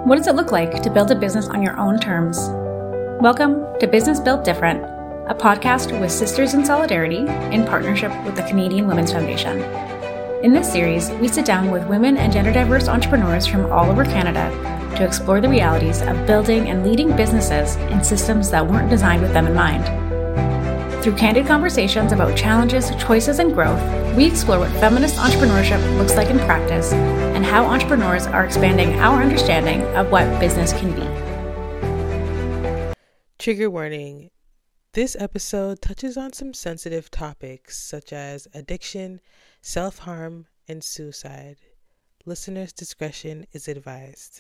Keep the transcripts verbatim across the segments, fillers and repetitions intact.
What does it look like to build a business on your own terms? Welcome to Business Built Different, a podcast with Sisters in Solidarity in partnership with the Canadian Women's Foundation. In this series, we sit down with women and gender diverse entrepreneurs from all over Canada to explore the realities of building and leading businesses in systems that weren't designed with them in mind. Through candid conversations about challenges, choices, and growth, we explore what feminist entrepreneurship looks like in practice and how entrepreneurs are expanding our understanding of what business can be. Trigger warning. This episode touches on some sensitive topics such as addiction, self-harm, and suicide. Listeners' discretion is advised.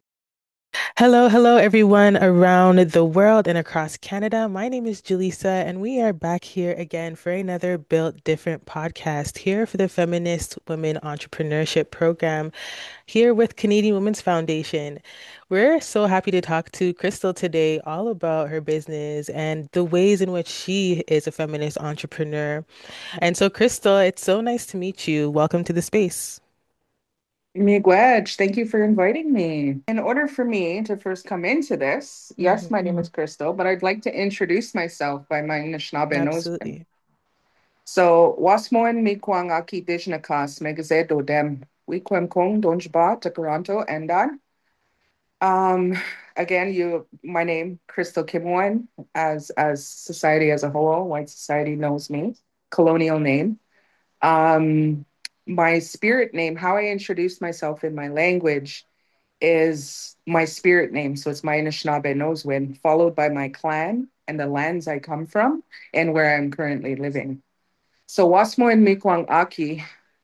Hello, hello, everyone around the world and across Canada. My name is Julissa, and we are back here again for another Built Different podcast here for the Feminist Women Entrepreneurship Program here with Canadian Women's Foundation. We're so happy to talk to Crystal today all about her business and the ways in which she is a feminist entrepreneur. And so, Crystal, it's so nice to meet you. Welcome to the space. Miigwech, thank you for inviting me. In order for me to first come into this, yes, Mhm. my name is Crystal, but I'd like to introduce myself by my Anishinaabe nose. Absolutely. So, wasmoen mi kwang aki dijnakas megaze dodem. We kwem kong donjba takaranto endan. Um, again, you, my name, Crystal Kimwen, as as society as a whole, white society knows me, colonial name. Um, my spirit name, how I introduce myself in my language is my spirit name. So it's my Anishinaabe Noswin, followed by my clan and the lands I come from and where I'm currently living. So Wasmo and Mikwang Aki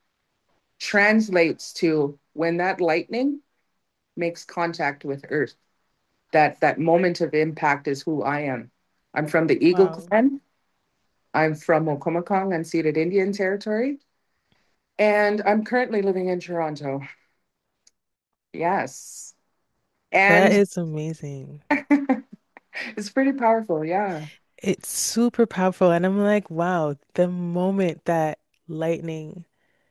translates to when that lightning makes contact with earth. That that moment of impact is who I am. I'm from the Eagle Wow. Clan. I'm from Okomakong, unceded Indian Territory. And I'm currently living in Toronto. Yes. That And is amazing. it's pretty powerful, yeah. It's super powerful. And I'm like, wow, the moment that lightning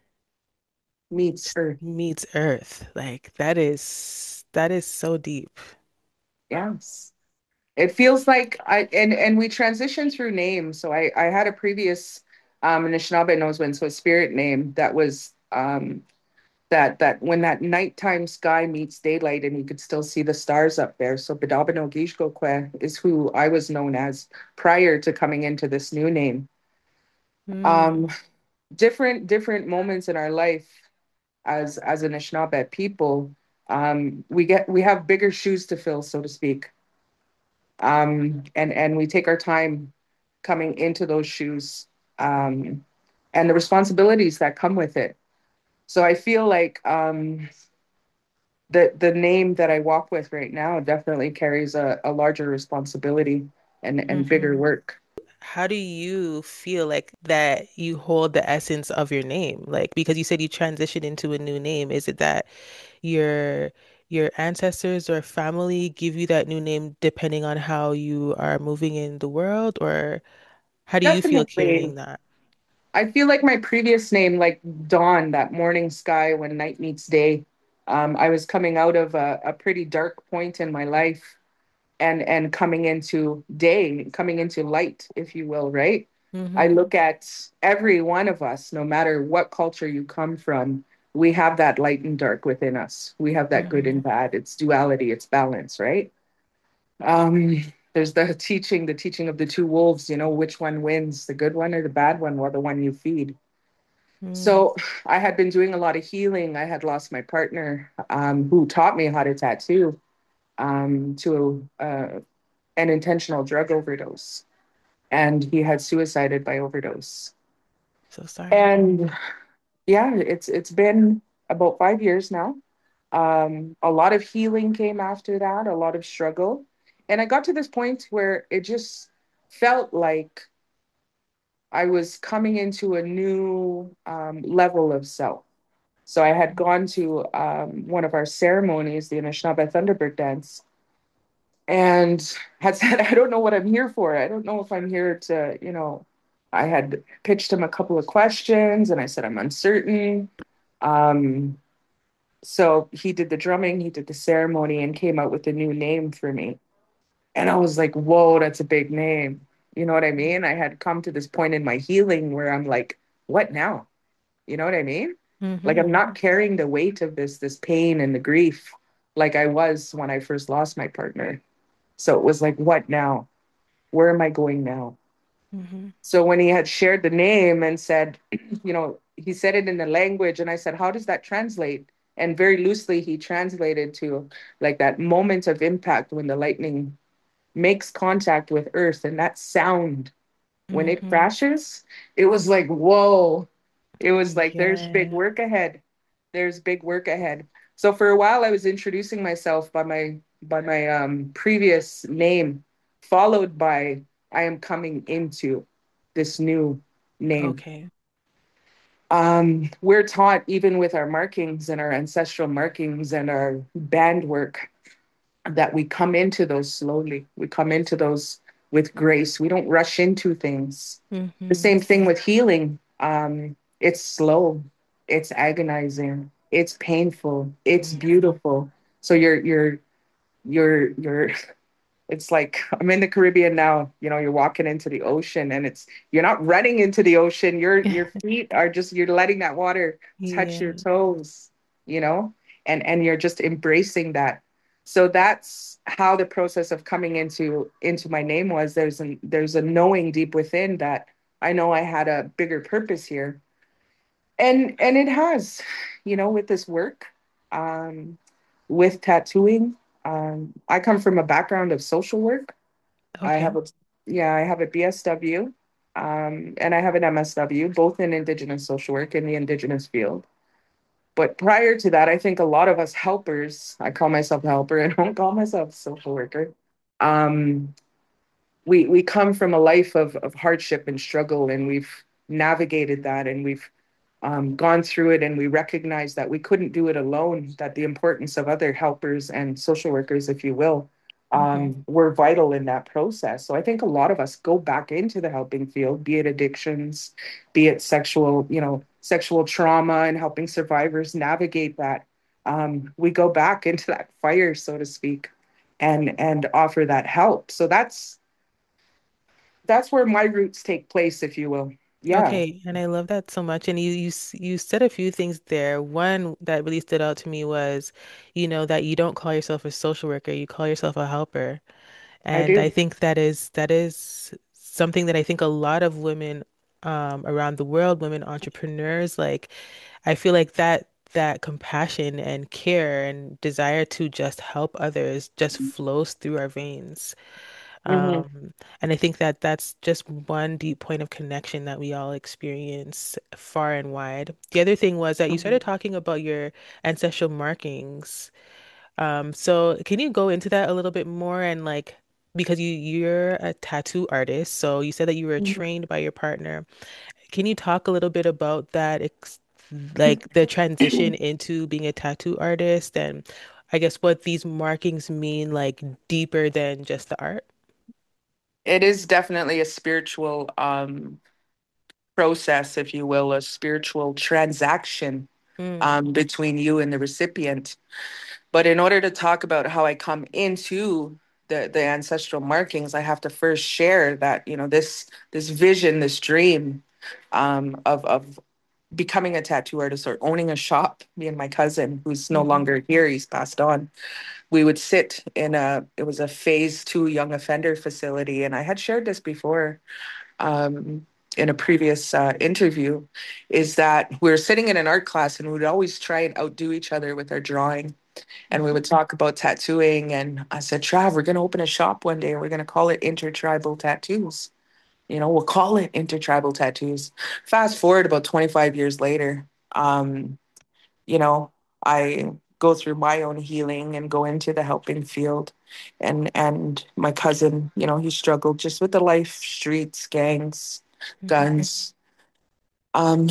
Meets Earth. meets Earth, like that is that is so deep. Yes. It feels like I and and we transition through names. So I I had a previous um Anishinaabe Noswin, so a spirit name that was um that that when that nighttime sky meets daylight and you could still see the stars up there. So Bidabano Gishgokwe is who I was known as prior to coming into this new name. Um, Mm, different different moments in our life as as an Anishinaabe people, um, we get we have bigger shoes to fill, so to speak. Um, and and we take our time coming into those shoes, um, and the responsibilities that come with it. So I feel like um, the the name that I walk with right now definitely carries a, a larger responsibility and and bigger mhm. work. How do you feel like that you hold the essence of your name? Like, because you said you transitioned into a new name, is it that your your ancestors or family give you that new name depending on how you are moving in the world, or how do you feel Definitely. carrying that? I feel like my previous name, like dawn, that morning sky when night meets day. Um, I was coming out of a, a pretty dark point in my life and and coming into day, coming into light, if you will, right? I Mm-hmm. look at every one of us, no matter what culture you come from, we have that light and dark within us. We have that good Mm-hmm. and bad. It's duality, it's balance, right? Um, there's the teaching, the teaching of the two wolves, you know, which one wins, the good one or the bad one, or the one you feed. Mm, So I had been doing a lot of healing. I had lost my partner, um, who taught me how to tattoo, um, to uh, an intentional drug overdose. And he had suicided by overdose. so sorry. And yeah, it's it's been about five years now. Um, a lot of healing came after that, a lot of struggle. And I got to this point where it just felt like I was coming into a new um, level of self. So I had gone to um, one of our ceremonies, the Anishinaabe Thunderbird Dance, and had said, I don't know what I'm here for. I don't know if I'm here to, you know, I had pitched him a couple of questions and I said, I'm uncertain. Um, So he did the drumming, he did the ceremony, and came out with a new name for me. And I was like, whoa, that's a big name. You know what I mean? I had come to this point in my healing where I'm like, what now? You know what I mean? Like Mm-hmm. I'm not carrying the weight of this, this pain and the grief like I was when I first lost my partner. So it was like, what now? Where am I going now? Mm-hmm. So when he had shared the name and said, you know, he said it in the language, and I said, how does that translate? And very loosely, he translated to like that moment of impact when the lightning makes contact with earth, and that sound when it Mm-hmm. crashes, it was like, whoa. It was like, there's big Yeah. work ahead. There's big work ahead. So for a while, I was introducing myself by my by my um, previous name, followed by I am coming into this new name. Okay. Um, we're taught even with our markings and our ancestral markings and our band work that we come into those slowly. We come into those with grace. We don't rush into things. The Mm-hmm. same thing with healing. Um, it's slow, it's agonizing, it's painful, it's beautiful. So you're you're you're you're it's like I'm in the Caribbean now, you know, you're walking into the ocean and it's you're not running into the ocean. Your your feet are just you're letting that water touch your Yeah. toes, you know, and and you're just embracing that. So that's how the process of coming into into my name was. There's a there's a knowing deep within that I know I had a bigger purpose here. And and it has, you know, with this work, um, with tattooing. Um, I come from a background of social work. I Okay. have a yeah, I have a B S W, um, and I have an M S W, both in Indigenous social work in the Indigenous field. But prior to that, I think a lot of us helpers, I call myself a helper, I don't call myself a social worker. Um, we we come from a life of of hardship and struggle, and we've navigated that, and we've um, gone through it, and we recognize that we couldn't do it alone, that the importance of other helpers and social workers, if you will, Mm-hmm. um, were vital in that process. So I think a lot of us go back into the helping field, be it addictions, be it sexual, you know, sexual trauma and helping survivors navigate that. Um, we go back into that fire, so to speak, and and offer that help. So that's that's where my roots take place, if you will. Yeah, Okay, and I love that so much. And you you s- you said a few things there. One that really stood out to me was, you know, that you don't call yourself a social worker, you call yourself a helper. I And I do. think that is that is something that I think a lot of women um, around the world, women entrepreneurs, like I feel like that that compassion and care and desire to just help others just flows through our veins. Mhm. Um, and I think that that's just one deep point of connection that we all experience far and wide. The other thing was that you started Mhm. talking about your ancestral markings. Um, so can you go into that a little bit more and like because you you're a tattoo artist, so you said that you were Mhm. trained by your partner. Can you talk a little bit about that, ex like the transition into being a tattoo artist and I guess what these markings mean like deeper than just the art? It is definitely a spiritual um, process, if you will, a spiritual transaction Mm, um, between you and the recipient. But in order to talk about how I come into the the ancestral markings, I have to first share that you know this this vision, this dream um, of of becoming a tattoo artist or owning a shop. Me and my cousin, who's no hmm longer here, he's passed on. We would sit in a it was a phase two young offender facility, and I had shared this before um, in a previous uh, interview, is that we were sitting in an art class and we would always try and outdo each other with our drawing. And we would talk about tattooing. And I said, Trav, we're going to open a shop one day and we're going to call it Intertribal Tattoos. You know, we'll call it Intertribal Tattoos. Fast forward about twenty-five years later, um, you know, I go through my own healing and go into the helping field. And and my cousin, you know, he struggled just with the life, streets, gangs, hmm guns. Um,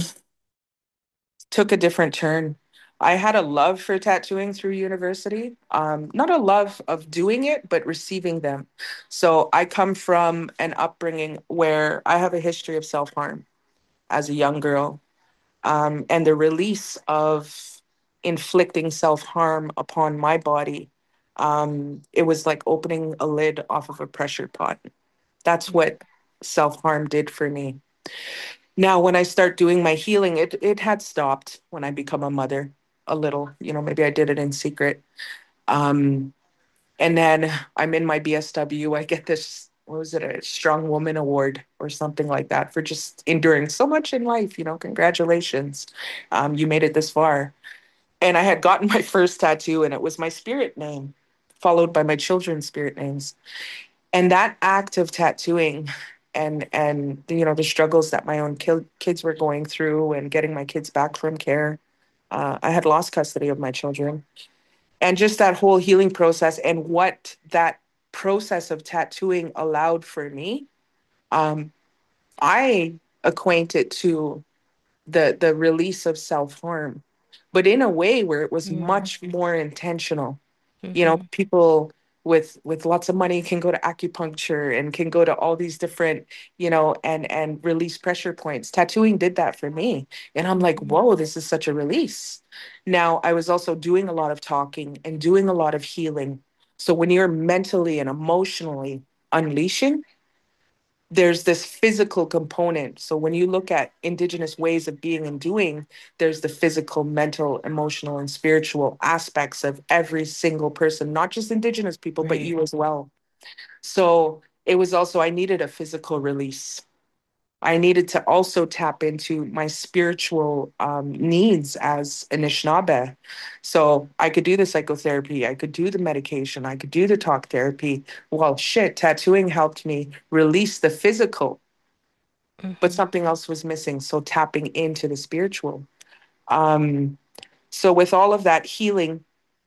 took a different turn. I had a love for tattooing through university. Um, not a love of doing it, but receiving them. So I come from an upbringing where I have a history of self-harm as a young girl. Um, and the release of inflicting self-harm upon my body. Um, it was like opening a lid off of a pressure pot. That's Mhm. what self-harm did for me. Now, when I start doing my healing, it it had stopped when I become a mother a little. You know, maybe I did it in secret. Um, and then I'm in my B S W. I get this, what was it, a Strong Woman Award or something like that for just enduring so much in life. You know, congratulations. Um, you made it this far. And I had gotten my first tattoo, and it was my spirit name, followed by my children's spirit names. And that act of tattooing and and you know the struggles that my own kid, kids were going through and getting my kids back from care, uh, I had lost custody of my children, and just that whole healing process and what that process of tattooing allowed for me, um, I acquaint it to the the release of self-harm, but in a way where it was Mm-hmm. much more intentional. You know, Mm-hmm. people with with lots of money can go to acupuncture and can go to all these different, you know, and and release pressure points. Tattooing did that for me. And I'm like, Mm-hmm. whoa, this is such a release. Now, I was also doing a lot of talking and doing a lot of healing. So when you're mentally and emotionally unleashing, there's this physical component. So when you look at indigenous ways of being and doing, there's the physical, mental, emotional, and spiritual aspects of every single person, not just indigenous people, but Right. you as well. So it was also, I needed a physical release. I needed to also tap into my spiritual um, needs as Anishinaabe. So I could do the psychotherapy, I could do the medication, I could do the talk therapy. Well, shit, tattooing helped me release the physical, but Mm-hmm. something else was missing. So tapping into the spiritual. Um, so with all of that healing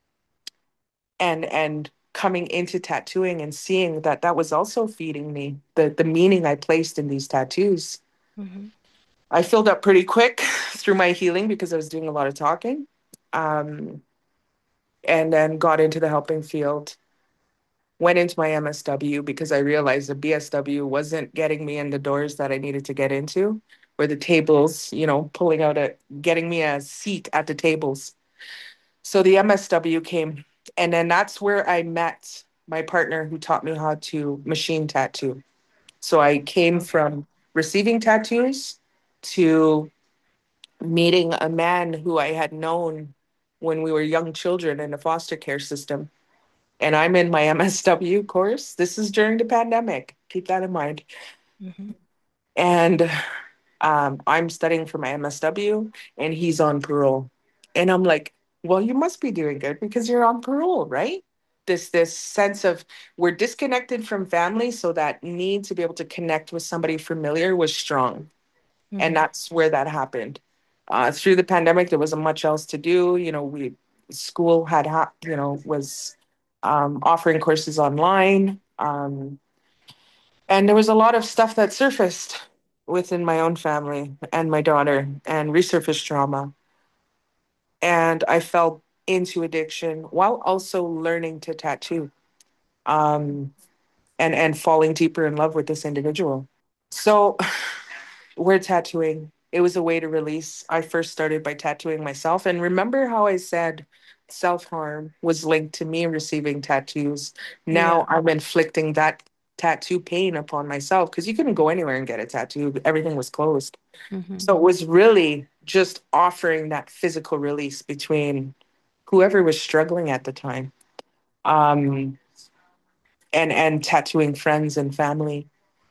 and and coming into tattooing and seeing that that was also feeding me the the meaning I placed in these tattoos. Mm-hmm. I filled up pretty quick through my healing because I was doing a lot of talking, um, and then got into the helping field. Went into my M S W because I realized the B S W wasn't getting me in the doors that I needed to get into, or the tables, you know, pulling out a, getting me a seat at the tables. So the M S W came, and then that's where I met my partner who taught me how to machine tattoo. So I came Okay. from receiving tattoos to meeting a man who I had known when we were young children in a foster care system. And I'm in my M S W course. This is during the pandemic. Keep that in mind. Mm-hmm. And um, I'm studying for my M S W, and he's on parole. And I'm like, well, you must be doing good because you're on parole, right? This this sense of we're disconnected from family, so that need to be able to connect with somebody familiar was strong. And Mm-hmm. that's where that happened. Uh, through the pandemic, there wasn't much else to do. You know, we school had ha- you know was um, offering courses online, um, and there was a lot of stuff that surfaced within my own family and my daughter, and resurfaced trauma. And I fell into addiction while also learning to tattoo, um, and and falling deeper in love with this individual. So we're tattooing. It was a way to release. I first started by tattooing myself. And remember how I said self harm was linked to me receiving tattoos? Now Yeah. I'm inflicting that tattoo pain upon myself because you couldn't go anywhere and get a tattoo, everything was closed. Mm-hmm. So it was really just offering that physical release between whoever was struggling at the time, um, and, and tattooing friends and family.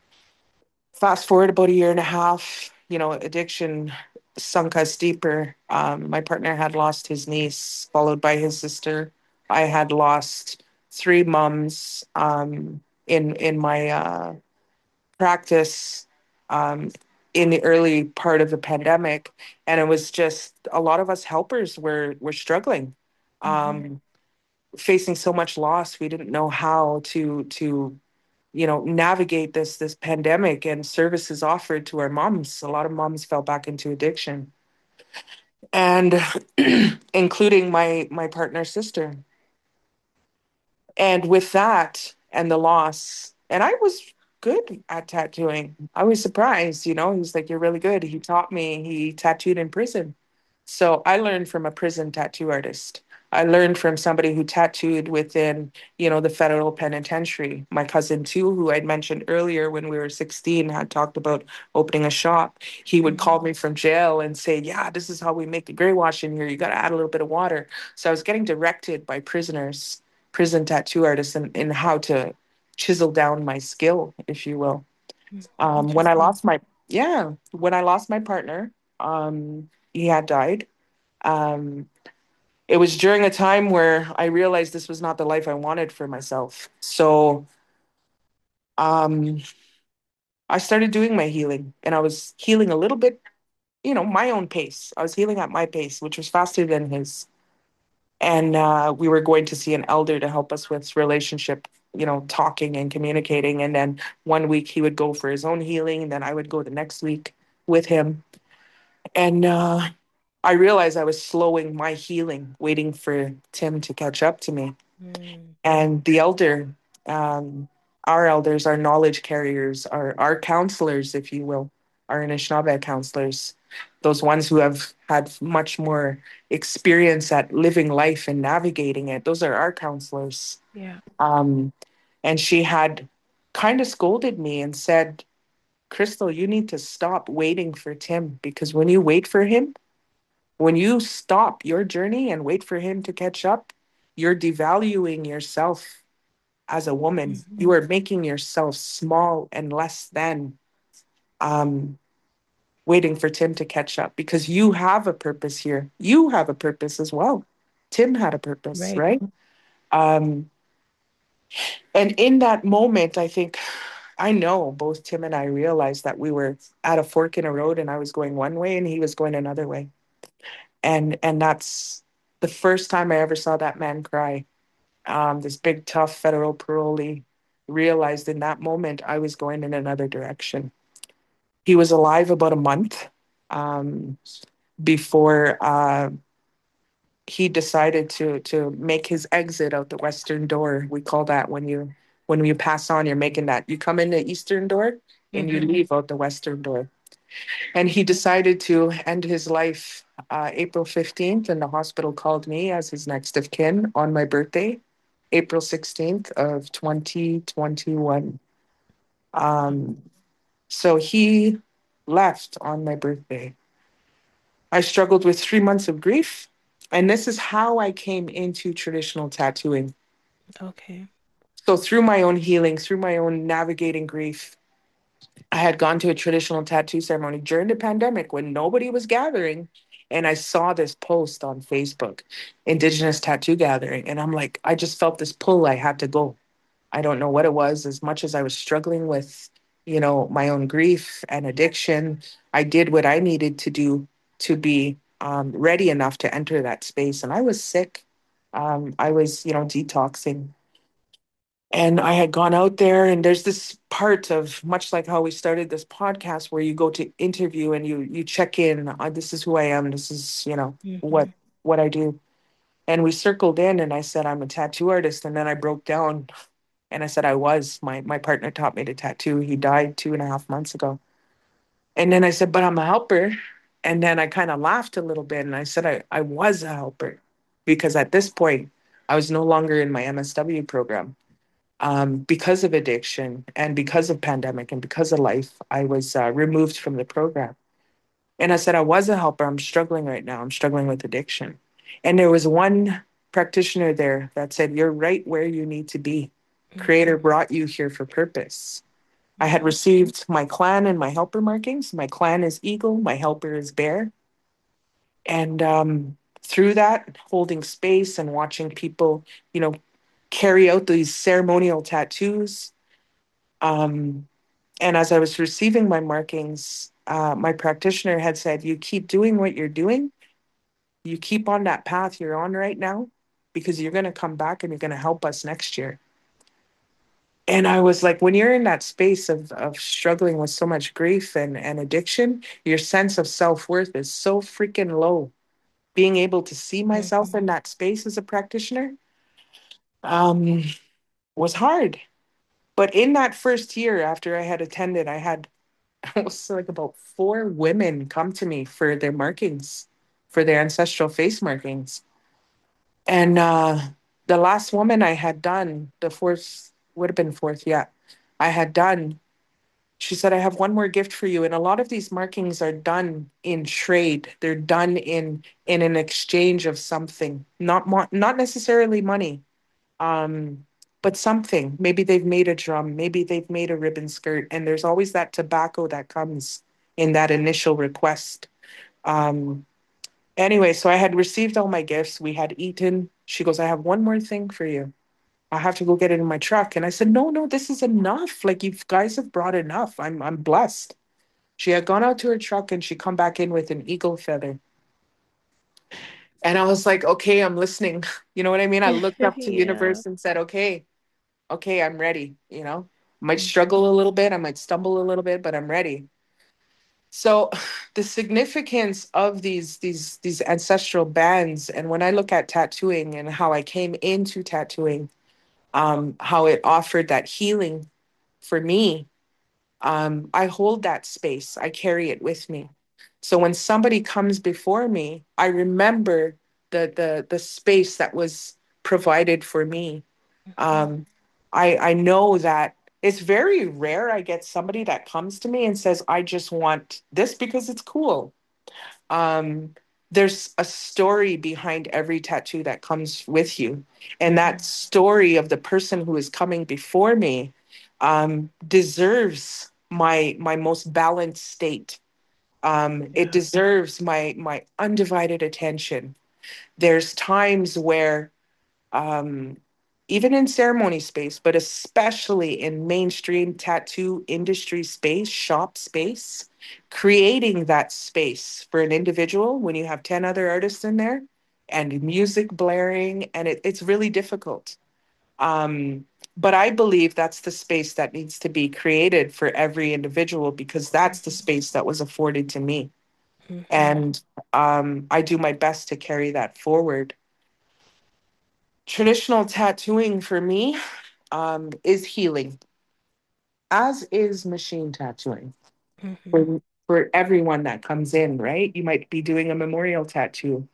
Fast forward about a year and a half, you know, addiction sunk us deeper. Um, my partner had lost his niece, followed by his sister. I had lost three moms um, in in my uh, practice, um, in the early part of the pandemic, and it was just a lot of us helpers were were struggling, Mm-hmm. um, facing so much loss. We didn't know how to to you know, navigate this this pandemic and services offered to our moms. A lot of moms fell back into addiction, and including my my partner's sister. And with that and the loss, and I was good at tattooing. I was surprised, you know. He's like, "You're really good." He taught me. He tattooed in prison. So I learned from a prison tattoo artist. I learned from somebody who tattooed within, you know, the federal penitentiary. My cousin too, who I'd mentioned earlier when we were sixteen, had talked about opening a shop. He would Mm-hmm. call me from jail and say, yeah, this is how we make the gray wash in here. You got to add a little bit of water. So I was getting directed by prisoners, prison tattoo artists, in, in how to chisel down my skill, if you will. Um, when I Interesting. lost my, yeah, when I lost my partner, um, he had died. Um, it was during a time where I realized this was not the life I wanted for myself. So um, I started doing my healing, and I was healing a little bit, you know, my own pace. I was healing at my pace, which was faster than his. And uh, we were going to see an elder to help us with relationship, you know, talking and communicating. And then one week he would go for his own healing, and then I would go the next week with him. And uh, I realized I was slowing my healing, waiting for Tim to catch up to me. Mm. And the elder, um, our elders, our knowledge carriers, our, our counselors, if you will, our Anishinaabe counselors, those ones who have had much more experience at living life and navigating it, those are our counselors. Yeah. Um, and she had kind of scolded me and said, Crystal, you need to stop waiting for Tim, because when you wait for him, when you stop your journey and wait for him to catch up, you're devaluing yourself as a woman. Mm-hmm. You are making yourself small and less than, um, waiting for Tim to catch up, because you have a purpose here. You have a purpose as well. Tim had a purpose, Right. right? Um, and in that moment, I think I know both Tim and I realized that we were at a fork in a road, and I was going one way and he was going another way. And and that's the first time I ever saw that man cry. Um, this big, tough federal parolee realized in that moment I was going in another direction. He was alive about a month um, before uh, he decided to to make his exit out the western door. We call that when you when you pass on, you're making that. You come in the eastern door and you Mm-hmm. leave out the western door. And he decided to end his life uh, April fifteenth, and the hospital called me as his next of kin on my birthday, April sixteenth of twenty twenty-one. Um, so he left on my birthday. I struggled with three months of grief, and this is how I came into traditional tattooing. Okay. So through my own healing, through my own navigating grief, I had gone to a traditional tattoo ceremony during the pandemic when nobody was gathering. And I saw this post on Facebook, Indigenous Tattoo Gathering. And I'm like, I just felt this pull. I had to go. I don't know what it was. As much as I was struggling with, you know, my own grief and addiction, I did what I needed to do to be um, ready enough to enter that space. And I was sick. Um, I was, you know, detoxing. And I had gone out there, and there's this part of, much like how we started this podcast, where you go to interview and you you check in. Uh, this is who I am. This is, you know, what Mm-hmm. what I do. And we circled in, and I said I'm a tattoo artist, and then I broke down, and I said I was. My my partner taught me to tattoo. He died two and a half months ago. And then I said, but I'm a helper. And then I kind of laughed a little bit, and I said I I was a helper, because at this point I was no longer in my M S W program, um, because of addiction and because of pandemic and because of life. I was uh, removed from the program. And I said, I was a helper. I'm struggling right now. I'm struggling with addiction. And there was one practitioner there that said, you're right where you need to be. Creator brought you here for purpose. I had Mm-hmm. received my clan and my helper markings. My clan is eagle, my helper is bear. And um, through that, holding space and watching people, you know, carry out these ceremonial tattoos, Um, and as I was receiving my markings, uh, my practitioner had said, you keep doing what you're doing. You keep on that path you're on right now, because you're going to come back and you're going to help us next year. And I was like, when you're in that space of, of struggling with so much grief and, and addiction, your sense of self worth is so freaking low. Being able to see myself Mm-hmm. in that space as a practitioner um, was hard. But in that first year after I had attended, I had it was like about four women come to me for their markings for their ancestral face markings. And uh, the last woman I had done, the fourth, would have been fourth, yeah, I had done, she said, I have one more gift for you. And a lot of these markings are done in trade. They're done in in an exchange of something, not mo- not necessarily money, um, but something. Maybe they've made a drum, maybe they've made a ribbon skirt, and there's always that tobacco that comes in that initial request. Um, anyway, so I had received all my gifts. We had eaten. She goes, I have one more thing for you. I have to go get it in my truck. And I said, no, no, this is enough. Like you guys have brought enough. I'm I'm blessed. She had gone out to her truck and she come back in with an eagle feather. And I was like, okay, I'm listening. You know what I mean? I looked up to the Yeah. universe and said, okay, okay, I'm ready. You know, might Mm, struggle a little bit, I might stumble a little bit, but I'm ready. So the significance of these these these ancestral bands, and when I look at tattooing and how I came into tattooing, um, how it offered that healing for me, um, I hold that space. I carry it with me. So when somebody comes before me, I remember the the the space that was provided for me. mhm. Um, I I know that it's very rare I get somebody that comes to me and says, I just want this because it's cool. Um, there's a story behind every tattoo that comes with you. And that Mhm. story of the person who is coming before me um, deserves my my most balanced state. Um, it Yeah. deserves my my undivided attention. There's times where um, even in ceremony space, but especially in mainstream tattoo industry space, shop space, creating that space for an individual when you have ten other artists in there and music blaring, and it, it's really difficult. Um, but I believe that's the space that needs to be created for every individual because that's the Mhm. space that was afforded to me. Mhm. And um, I do my best to carry that forward. Traditional tattooing for me um, is healing, as is machine tattooing Mhm. for, for everyone that comes in, right? You might be doing a memorial tattoo.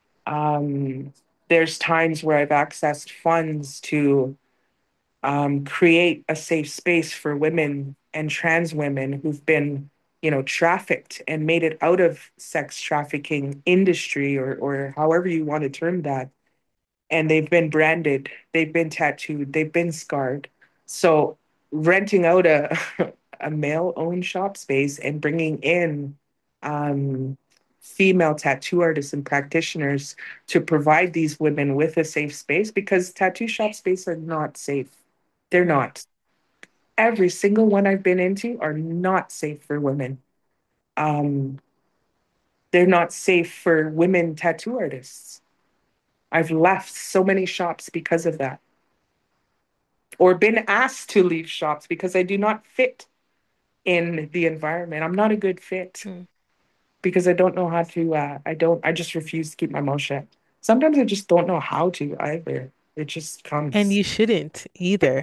Um, there's times where I've accessed funds to um, create a safe space for women and trans women who've been, you know, trafficked and made it out of sex trafficking industry or, or however you want to term that, and they've been branded, they've been tattooed, they've been scarred. So renting out a a male-owned shop space and bringing in um, female tattoo artists and practitioners to provide these women with a safe space because tattoo shop space are not safe. They're Mm. not. Every single one I've been into are not safe for women. Um, they're not safe for women tattoo artists. I've left so many shops because of that, or been asked to leave shops because I do not fit in the environment. I'm not a good fit Mm. because I don't know how to, uh, I don't, I just refuse to keep my mouth shut. Sometimes I just don't know how to either. It just And comes. you shouldn't either.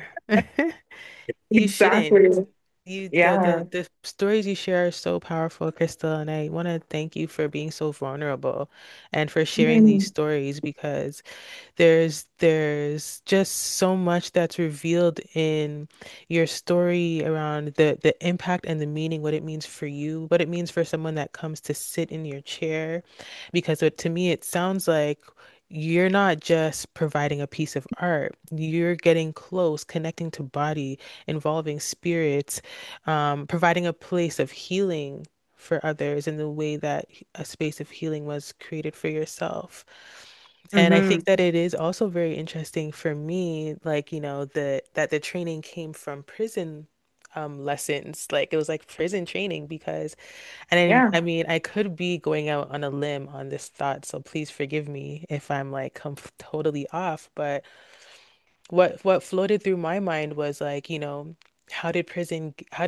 You shouldn't. Exactly. You the, Yeah. the the stories you share are so powerful, Crystal, and I want to thank you for being so vulnerable and for sharing these Mhm. stories because there's there's just so much that's revealed in your story around the the impact and the meaning, what it means for you, what it means for someone that comes to sit in your chair. Because it, to me, it sounds like you're not just providing a piece of art, you're getting close, connecting to body, involving spirits, um, providing a place of healing for others in the way that a space of healing was created for yourself. And I think Mhm. that it is also very interesting for me, like, you know, the that the training came from prison um lessons. Like it was like prison training because and Yeah. I, I mean, I could be going out on a limb on this thought, so please forgive me if I'm like com totally off, but what what floated through my mind was like, you know, how did prison how did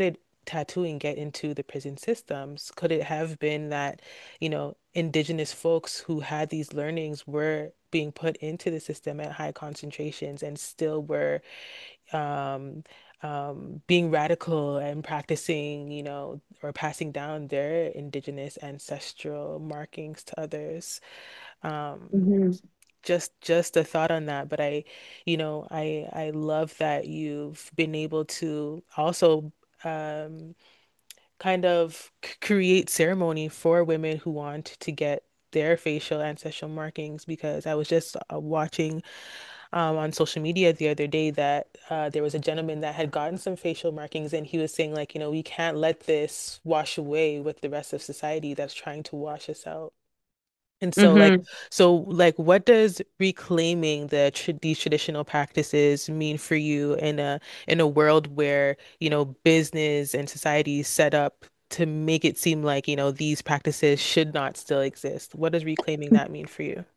tattooing get into the prison systems? Could it have been that, you know, indigenous folks who had these learnings were being put into the system at high concentrations and still were um, um, being radical and practicing, you know, or passing down their indigenous ancestral markings to others? Um, Mhm. just just a thought on that, but I, you know, I I love that you've been able to also um, kind of c- create ceremony for women who want to get their facial ancestral markings, because I was just uh, watching um, on social media the other day that uh, there was a gentleman that had gotten some facial markings, and he was saying, like, you know, we can't let this wash away with the rest of society that's trying to wash us out. And so like Mhm. so like what does reclaiming the tr these traditional practices mean for you in a in a world where, you know, business and society is set up to make it seem like, you know, these practices should not still exist? What does reclaiming that mean for you?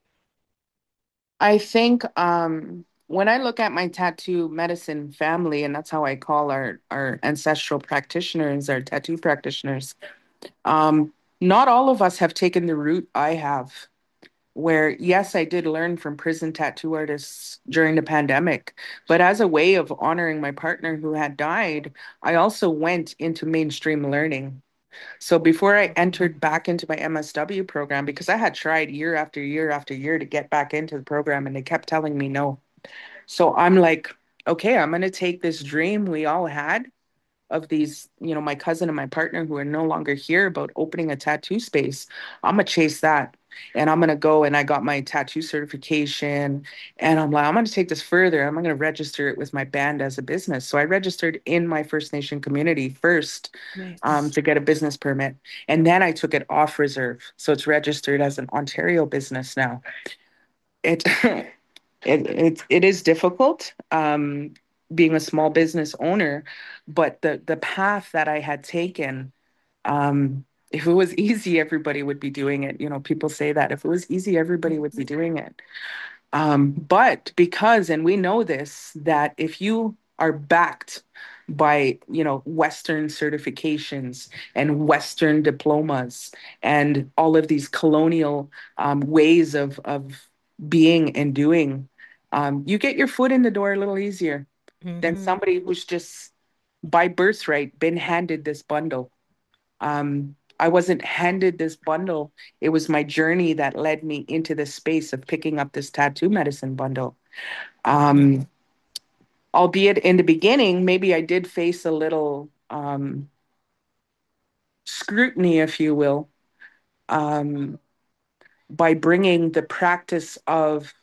I think um, when I look at my tattoo medicine family, and that's how I call our our ancestral practitioners, our tattoo practitioners, um, not all of us have taken the route I have. Where, yes, I did learn from prison tattoo artists during the pandemic, but as a way of honoring my partner who had died, I also went into mainstream learning. So before I entered back into my M S W program, because I had tried year after year after year to get back into the program and they kept telling me no. So I'm like, okay, I'm going to take this dream we all had of these, you know, my cousin and my partner who are no longer here about opening a tattoo space. I'm gonna chase that. And I'm gonna go and I got my tattoo certification. And I'm like, I'm gonna take this further. I'm gonna register it with my band as a business. So I registered in my First Nation community first um, Nice. to get a business permit. And then I took it off reserve. So it's registered as an Ontario business now. It it it, it is difficult um, being a small business owner, but the the path that I had taken, um, if it was easy, everybody would be doing it. You know, people say that if it was easy, everybody would be doing it. Um, but because, and we know this, that if you are backed by, you know, Western certifications and Western diplomas and all of these colonial um, ways of of being and doing, um, you get your foot in the door a little easier than Mm-hmm. somebody who's just by birthright been handed this bundle. Um, I wasn't handed this bundle. It was my journey that led me into the space of picking up this tattoo medicine bundle. Um, albeit in the beginning, maybe I did face a little um, scrutiny, if you will, um, by bringing the practice of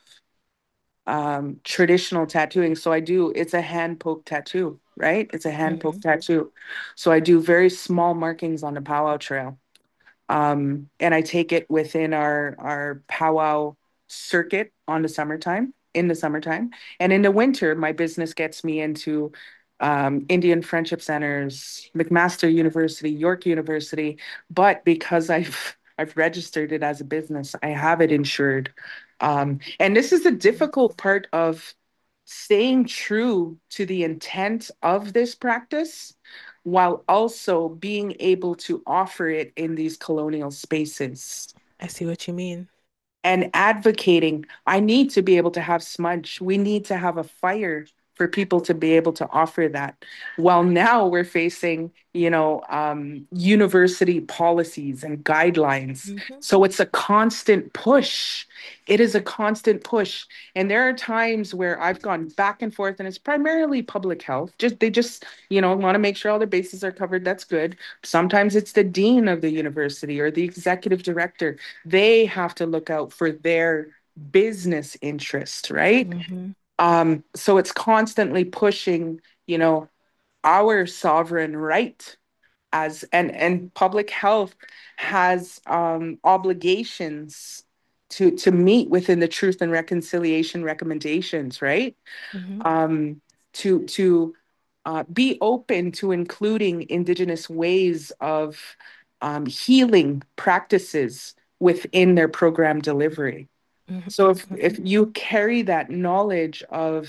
um, traditional tattooing. So I do, it's a hand poke tattoo, right? It's a hand Mm-hmm. poke tattoo. So I do very small markings on the powwow trail. Um, and I take it within our our powwow circuit on the summertime, in the summertime. And in the winter, my business gets me into um, Indian Friendship Centers, McMaster University, York University. But because I've I've registered it as a business, I have it insured. Um, and this is the difficult part of staying true to the intent of this practice while also being able to offer it in these colonial spaces I see what you mean. and advocating. I need to be able to have smudge. We need to have a fire for people to be able to offer that. Well, now we're facing, you know, um, university policies and guidelines. Mm-hmm. So it's a constant push. It is a constant push. And there are times where I've gone back and forth, and it's primarily public health. Just they just, you know, want to make sure all their bases are covered. That's good. Sometimes it's the dean of the university or the executive director. They have to look out for their business interest, right? Mm-hmm. Um, so it's constantly pushing, you know, our sovereign right as and and public health has um, obligations to to meet within the truth and reconciliation recommendations, right? Mm-hmm. Um, to to uh, be open to including Indigenous ways of um, healing practices within their program delivery. Mm-hmm. So if if you carry that knowledge of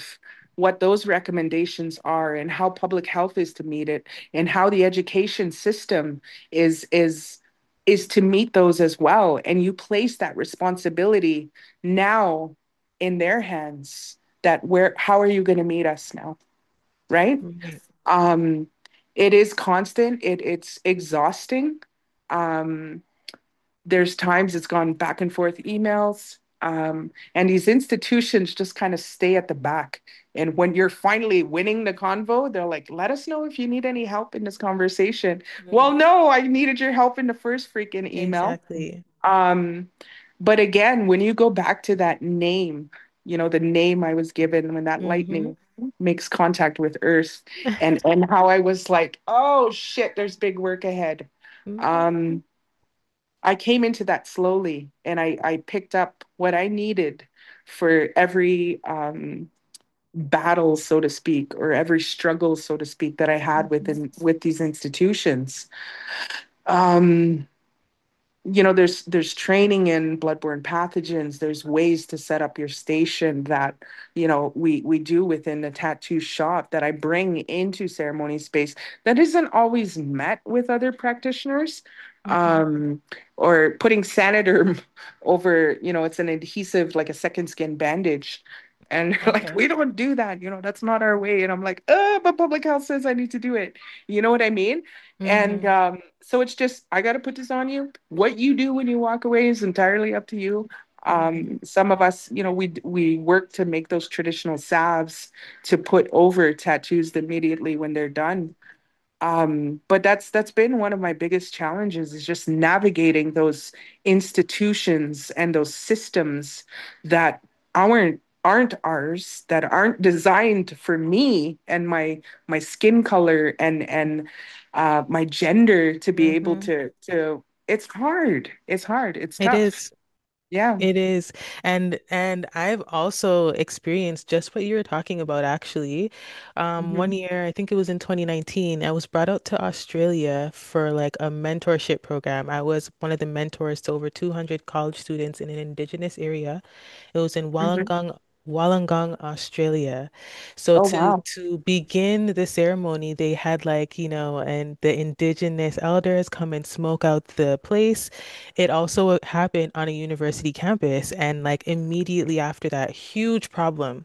what those recommendations are and how public health is to meet it and how the education system is is is to meet those as well. And you place that responsibility now in their hands that where how are you going to meet us now? Right? Right. Um, it is constant, it it's exhausting. Um, there's times it's gone back and forth emails. Um, and these institutions just kind of stay at the back. And when you're finally winning the convo, they're like, let us know if you need any help in this conversation. Well, Right. no, I needed your help in the first freaking email. Exactly. Um, but again, when you go back to that name, you know, the name I was given when that Mm-hmm. lightning makes contact with Earth, and and how I was like, oh shit, there's big work ahead. Mm-hmm. Um, I came into that slowly, and I I picked up what I needed for every um battle, so to speak, or every struggle, so to speak, that I had within with these institutions. Um, you know, there's there's training in bloodborne pathogens. There's ways to set up your station that, you know, we we do within the tattoo shop that I bring into ceremony space that isn't always met with other practitioners. Mm-hmm. Um, or putting Saniderm over, you know, it's an adhesive like a second skin bandage. And like, Okay. we don't do that, you know, that's not our way. And I'm like, oh, but public health says I need to do it. You know what I mean? And Mm-hmm. um, so it's just, I got to put this on you. What you do when you walk away is entirely up to you. Mm-hmm. Um, some of us, you know, we we work to make those traditional salves to put over tattoos immediately when they're done. Um, but that's that's been one of my biggest challenges is just navigating those institutions and those systems that aren't aren't ours, that aren't designed for me and my my skin color and and uh, my gender to be able Mm-hmm. to to. It's hard. It's hard. It's It tough. is. Yeah. It is. And and I've also experienced just what you were talking about actually. Um, one Hmm. year, I think it was in twenty nineteen, I was brought out to Australia for like a mentorship program. I was one of the mentors to over two hundred college students in an indigenous area. It was in Hmm. Wollongong, Wollongong, Australia. So Oh to wow. to begin the ceremony, they had like, you know, and the indigenous elders come and smoke out the place. It also happened on a university campus, and like immediately after that, huge problem.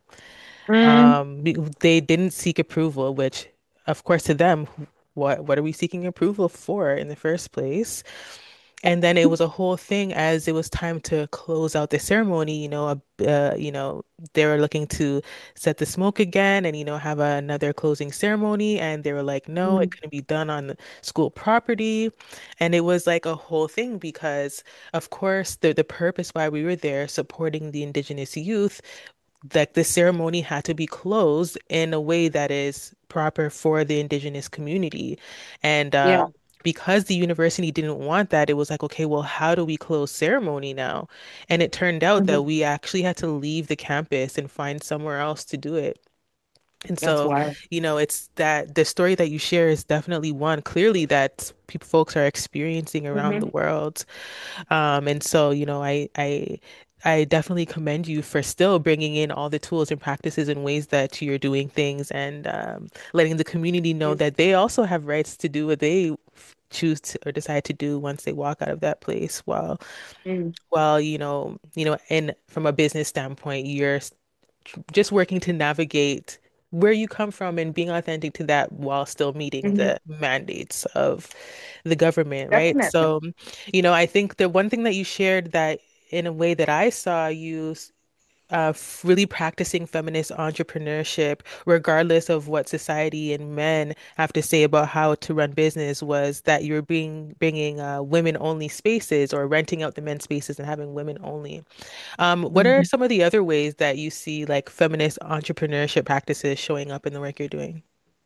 Mm. Um, be- they didn't seek approval, which, of course, to them, what what are we seeking approval for in the first place? And then it was a whole thing as it was time to close out the ceremony, you know, uh, uh, you know, they were looking to set the smoke again and, you know, have another closing ceremony. And they were like, no, it Mm. couldn't be done on the school property. And it was like a whole thing because, of course, the, the purpose why we were there supporting the indigenous youth, like the ceremony had to be closed in a way that is proper for the indigenous community. And Yeah. um, because the university didn't want that, it was like, okay, well, how do we close ceremony now? And it turned out that Mhm. we actually had to leave the campus and find somewhere else to do it. And That's so, why. you know, it's that the story that you share is definitely one clearly that people folks are experiencing around the Hmm. world. Um, and so, you know, I I I definitely commend you for still bringing in all the tools and practices and ways that you're doing things and um, letting the community know that they also have rights to do what they f- choose to or decide to do once they walk out of that place. While Mm. while you know, you know, and from a business standpoint, you're s- just working to navigate where you come from and being authentic to that while still meeting Hmm. the mandates of the government, right? Definitely. So, you know, I think the one thing that you shared that in a way that I saw you uh, f- really practicing feminist entrepreneurship, regardless of what society and men have to say about how to run business, was that you're being bringing uh, women-only spaces or renting out the men's spaces and having women only. Um, what are Mhm. some of the other ways that you see like feminist entrepreneurship practices showing up in the work you're doing?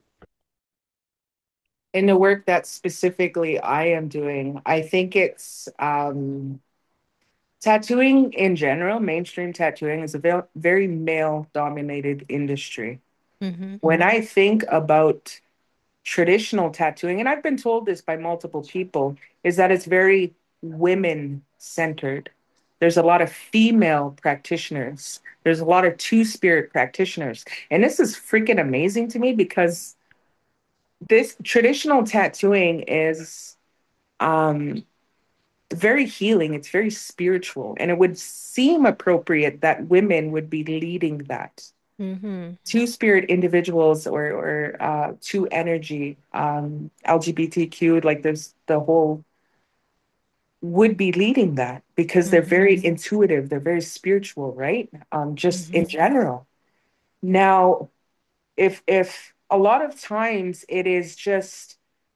In the work that specifically I am doing, I think it's um, tattooing in general, mainstream tattooing is a ve- very male dominated industry. Mm-hmm. When I think about traditional tattooing, and I've been told this by multiple people, is that it's very women centered. There's a lot of female practitioners. There's a lot of two spirit practitioners. And this is freaking amazing to me because this traditional tattooing is um, very healing. It's very spiritual. And it would seem appropriate that women would be leading that. Mm-hmm. Two spirit individuals or, or uh, two energy, um, L G B T Q, like there's the whole would be leading that because they're Mm-hmm. very intuitive, they're very spiritual, right? Um, just Mm-hmm. in general. Now, if if a lot of times it is just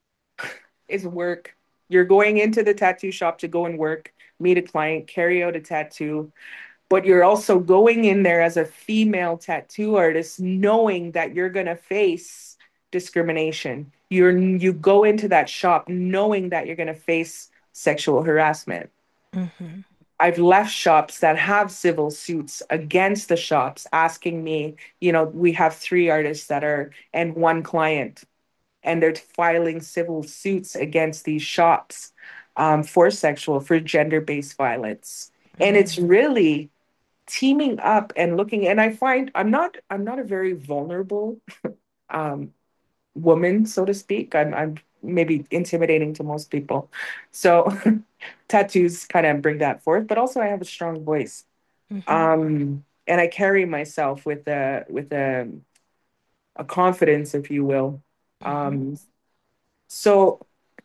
is work, you're going into the tattoo shop to go and work, meet a client, carry out a tattoo, but you're also going in there as a female tattoo artist, knowing that you're gonna face discrimination. You're you go into that shop knowing that you're gonna face sexual harassment. Mm-hmm. I've left shops that have civil suits against the shops asking me, you know, we have three artists that are, and one client, and they're filing civil suits against these shops um, for sexual, for gender based violence. And it's really teaming up and looking, and I find I'm not, I'm not a very vulnerable um, woman, so to speak. I'm, I'm maybe intimidating to most people. So tattoos kind of bring that forth, but also I have a strong voice. Mm-hmm. Um, and I carry myself with a with a, a confidence, if you will. Mm-hmm. Um, so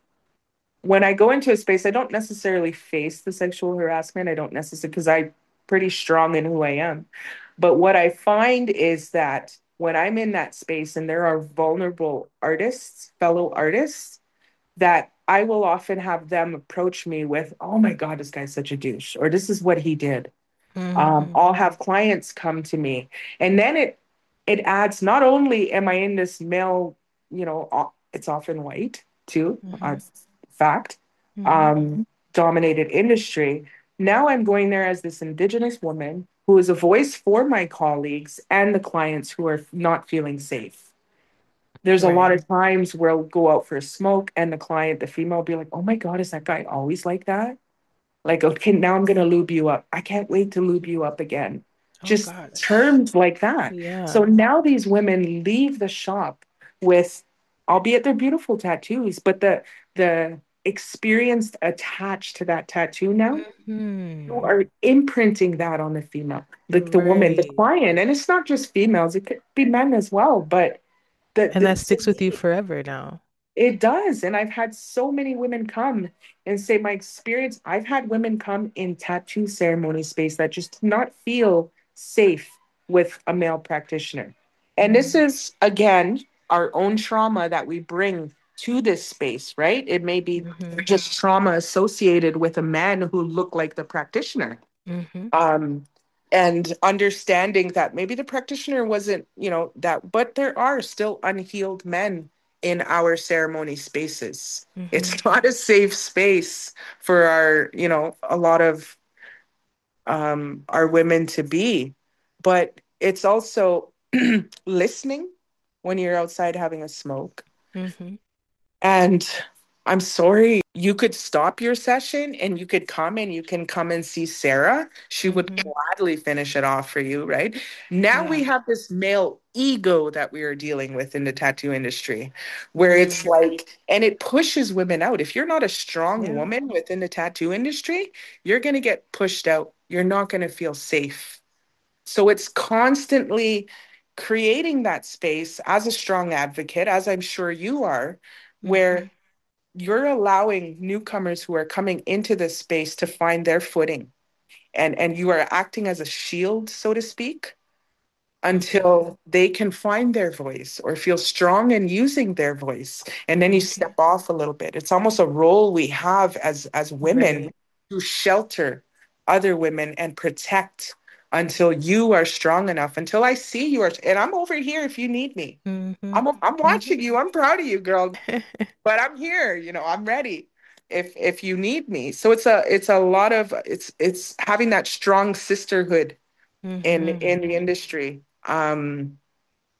when I go into a space, I don't necessarily face the sexual harassment. I don't necessarily because I'm pretty strong in who I am. But what I find is that when I'm in that space and there are vulnerable artists, fellow artists, that I will often have them approach me with, "Oh my God, this guy's such a douche," or "This is what he did." Um, Mm-hmm. I'll have clients come to me, and then it it adds. Not only am I in this male, you know, o- it's often white too, uh, Mm-hmm. fact, Mm-hmm. um, dominated industry. Now I'm going there as this Indigenous woman who is a voice for my colleagues and the clients who are not feeling safe. There's a lot Right. of times where I'll go out for a smoke, and the client, the female, will be like, "Oh my God, is that guy always like that?" Like, okay, now I'm gonna lube you up. I can't wait to lube you up again. Oh Just gosh. terms like that. So Yeah. now these women leave the shop with, albeit they're beautiful tattoos, but the the experience attached to that tattoo now, you Mm-hmm. are imprinting that on the female, the, the woman, the Right. client. And it's not just females, it could be men as well. But the, And that the sticks with you forever now. it does. And I've had so many women come and say, my experience, I've had women come in tattoo ceremony space that just do not feel safe with a male practitioner. And this Mm-hmm. is, again, our own trauma that we bring to this space, right? It may be Mm-hmm. just trauma associated with a man who looked like the practitioner. Mm-hmm. Um, and understanding that maybe the practitioner wasn't, you know, that, but there are still unhealed men in our ceremony spaces. Mm-hmm. It's not a safe space for our, you know, a lot of um, our women to be, but it's also listening when you're outside having a smoke. Mm-hmm. And I'm sorry, you could stop your session and you could come and you can come and see Sarah. She would Mm-hmm. gladly finish it off for you, right? Now Yeah. we have this male ego that we are dealing with in the tattoo industry, where it's Mm. like, and it pushes women out. If you're not a strong Yeah. woman within the tattoo industry, you're going to get pushed out. You're not going to feel safe. So it's constantly creating that space as a strong advocate, as I'm sure you are, Mm-hmm. where you're allowing newcomers who are coming into this space to find their footing, and and you are acting as a shield, so to speak, Mm-hmm. until they can find their voice or feel strong in using their voice, and then you Mm-hmm. step off a little bit. It's almost a role we have as as women Right. to shelter other women and protect until you are strong enough, until I see you are, and I'm over here if you need me. Mm-hmm. I'm I'm watching you. I'm proud of you, girl, but I'm here, you know, I'm ready if if you need me. So it's a it's a lot of it's it's having that strong sisterhood in Mm-hmm. in the industry. Um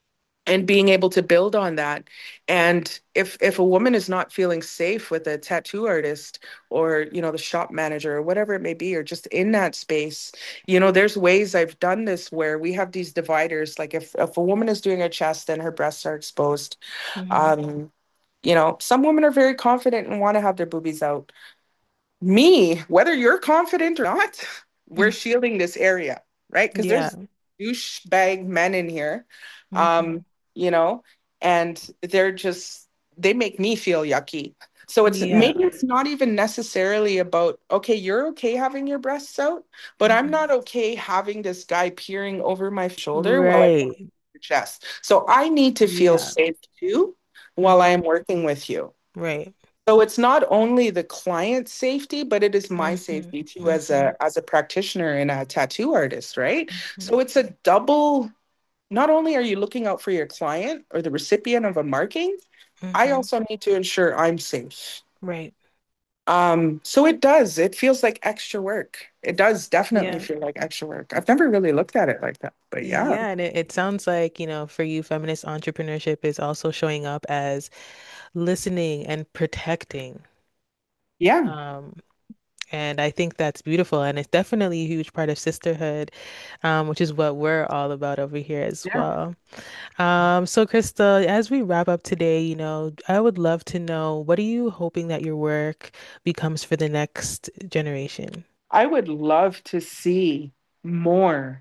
and being able to build on that. And if if a woman is not feeling safe with a tattoo artist or, you know, the shop manager or whatever it may be, or just in that space, you know, there's ways I've done this where we have these dividers. Like if, if a woman is doing her chest and her breasts are exposed, Mm-hmm. um, you know, some women are very confident and want to have their boobies out. Me, whether you're confident or not, we're shielding this area, right? Because Yeah. there's douchebag men in here, Mm-hmm. um, you know, and they're just, they make me feel yucky. So it's Yeah. maybe it's not even necessarily about, okay, you're okay having your breasts out, but I'm Mm-hmm. not okay having this guy peering over my shoulder while I work Right. your chest. So I need to feel Yeah. safe too while I Mm-hmm. am working with you. Right. So it's not only the client's safety, but it is my Mm-hmm. safety too as Mm-hmm. a as a practitioner and a tattoo artist, right? Mm-hmm. So it's a double, not only are you looking out for your client or the recipient of a marking, I Mm-hmm. also need to ensure I'm safe. Right. Um, so it does, it feels like extra work. It does definitely Yeah. feel like extra work. I've never really looked at it like that, but yeah. Yeah, and it, it sounds like, you know, for you, feminist entrepreneurship is also showing up as listening and protecting. Yeah. Um, and I think that's beautiful. And it's definitely a huge part of sisterhood, um, which is what we're all about over here as Yeah. well. Um, so Krista, as we wrap up today, you know, I would love to know, what are you hoping that your work becomes for the next generation? I would love to see more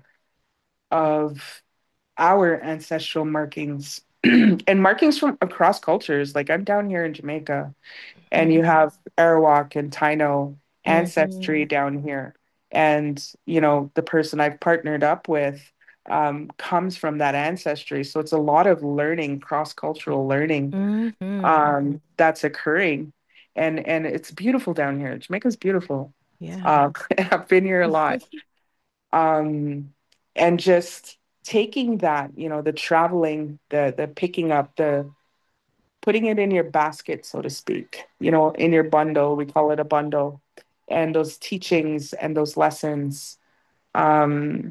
of our ancestral markings and markings from across cultures. Like I'm down here in Jamaica, and you have Arawak and Taino ancestry Mm-hmm. down here. And, you know, the person I've partnered up with um, comes from that ancestry. So it's a lot of learning, cross-cultural learning Mm-hmm. um, that's occurring. And and it's beautiful down here. Jamaica's beautiful. Yeah. Um, I've been here a lot. Um, and just taking that, you know, the traveling, the the picking up, the putting it in your basket, so to speak, you know, in your bundle, we call it a bundle, and those teachings and those lessons. Um,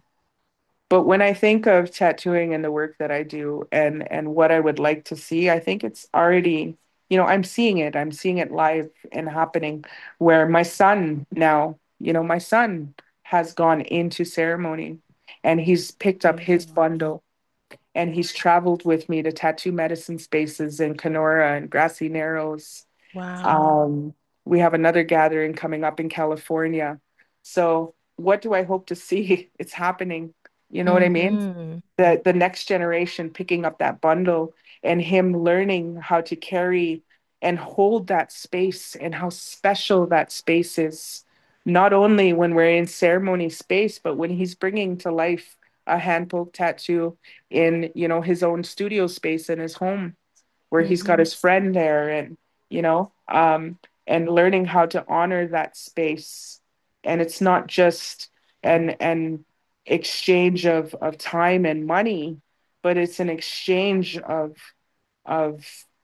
but when I think of tattooing and the work that I do and and what I would like to see, I think it's already, you know, I'm seeing it. I'm seeing it live and happening where my son now, you know, my son has gone into ceremony and he's picked up his Beautiful. bundle and he's traveled with me to tattoo medicine spaces in Kenora and Grassy Narrows. Wow. Um, we have another gathering coming up in California. So, what do I hope to see? It's happening. You know what I mean? Mm-hmm. The the next generation picking up that bundle and him learning how to carry and hold that space and how special that space is. Not only when we're in ceremony space, but when he's bringing to life a hand poke tattoo in, you know, his own studio space in his home where he's got Mm-hmm. his friend there and you know um and learning how to honor that space. And it's not just an an exchange of of time and money, but it's an exchange of of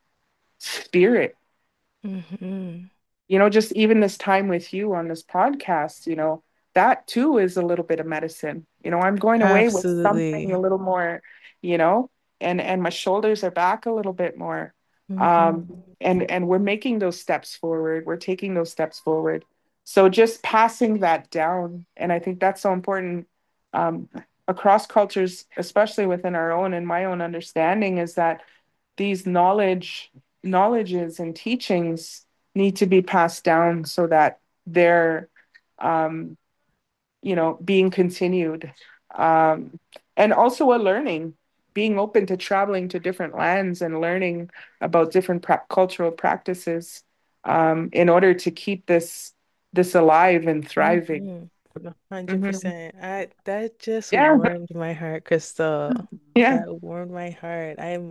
spirit. Mm-hmm. You know, just even this time with you on this podcast, you know, that too is a little bit of medicine. You know, I'm going away with something a Absolutely. little more, you know, and and my shoulders are back a little bit more. Mm-hmm. Um, and and we're making those steps forward. We're taking those steps forward. So just passing that down, and I think that's so important um, across cultures, especially within our own and my own understanding, is that these knowledge knowledges and teachings need to be passed down so that they're um, you know being continued, um, and also a learning, being open to traveling to different lands and learning about different pra- cultural practices um, in order to keep this this alive and thriving. Mm-hmm. Mhm. one hundred percent. I that just Yeah, warmed my heart, Crystal. yeah. That warmed my heart. I'm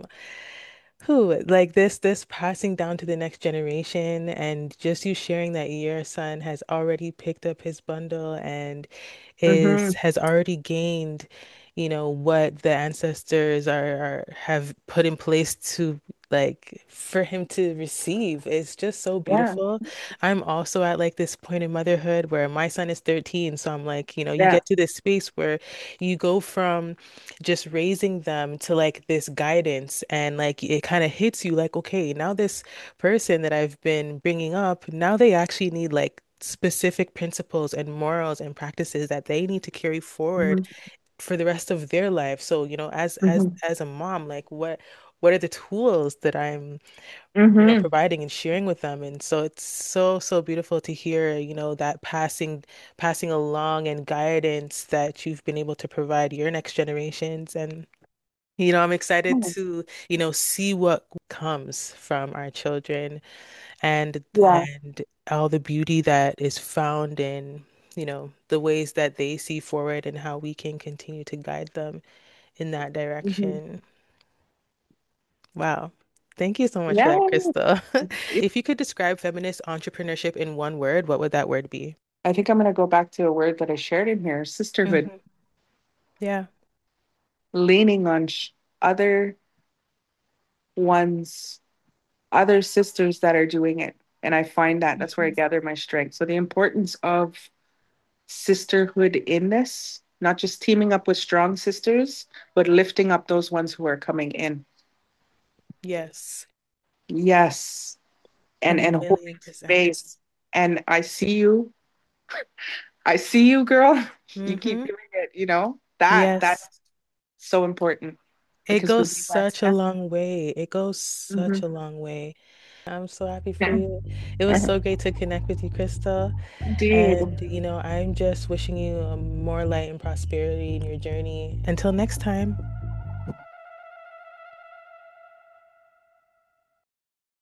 who like this this passing down to the next generation, and just you sharing that your son has already picked up his bundle and is Hmm. has already gained, you know, what the ancestors are, are have put in place to like for him to receive. It's just so Yeah. beautiful. I'm also at like this point in motherhood where my son is thirteen, so I'm like, you know, you Yeah. get to this space where you go from just raising them to like this guidance, and like it kind of hits you like, okay, now this person that I've been bringing up, now they actually need like specific principles and morals and practices that they need to carry forward Hmm. for the rest of their life. So, you know, as as Hmm. as a mom, like what what are the tools that I'm, you know, Hmm. providing and sharing with them? And so it's so, so beautiful to hear, you know, that passing passing along and guidance that you've been able to provide your next generations. And you know, I'm excited to, you know, see what comes from our children, and Yeah. and all the beauty that is found in, you know, the ways that they see forward and how we can continue to guide them in that Hmm. direction. Wow. Thank you so much for that, Yeah. Crystal. If you could describe feminist entrepreneurship in one word, what would that word be? I think I'm going to go back to a word that I shared in here, sisterhood, Hmm. Yeah. leaning on sh other ones, other sisters that are doing it. And I find that that's where I Mhm. gather my strength. So the importance of sisterhood in this, not just teaming up with strong sisters, but lifting up those ones who are coming in. Yes. Yes. A And and holding million percent. space. And I see you. I see you, girl. You keep Hmm. doing it, you know? That Yes. that's so important It because goes we need that such a strength. long way. It goes such a Mhm. long way. I'm so happy for Yeah. you. It was so great to connect with you, Crystal. Indeed. And, you know, I'm just wishing you um, more light and prosperity in your journey. Until next time.